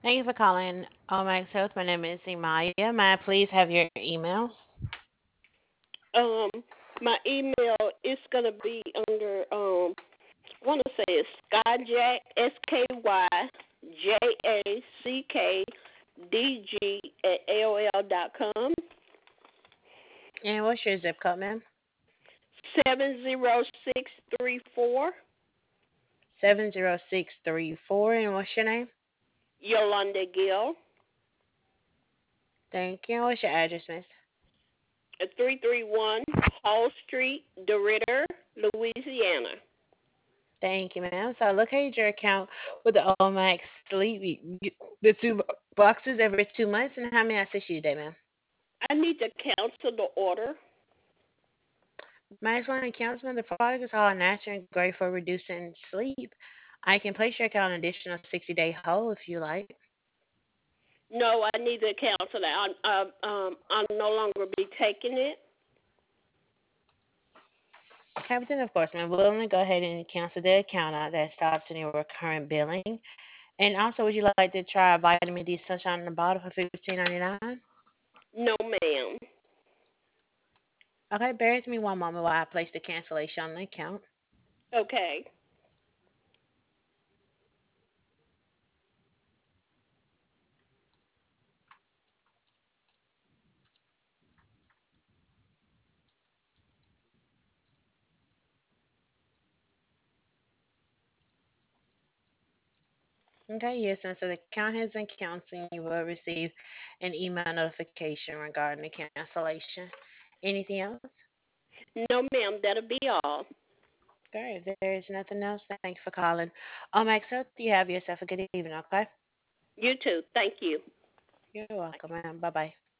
Thank you for calling Omax Health. My name is Imaya. May I please have your email? Um, my email is gonna be under I want to say it's Skyjack SkyJackDG@AOL.com. And what's your zip code, ma'am? 70634. 70634. And what's your name? Yolanda Gill. Thank you. And what's your address, miss? 331 Hall Street, DeRidder, Louisiana. Thank you, ma'am. So I located your account with the Omax Sleep, the two boxes every 2 months. And how may I assist you today, ma'am? I need to cancel the order. Max One Counseling, the product is all natural and great for reducing sleep. I can place your account on an additional 60-day hold if you like. No, I need to cancel that. I'll no longer be taking it. Captain, of course, ma'am. We'll only go ahead and cancel the account out that stops any recurrent billing. And also, would you like to try vitamin D sunshine in the bottle for 15.99? No, ma'am. Okay, bear with me one moment while I place the cancellation on the account. Okay. Okay, yes, and so the account has been canceled. You will receive an email notification regarding the cancellation. Anything else? No, ma'am. That'll be all. Okay, if there is nothing else, thank you for calling. Max, you have yourself a good evening, okay? You too. Thank you. You're welcome, ma'am. Bye bye.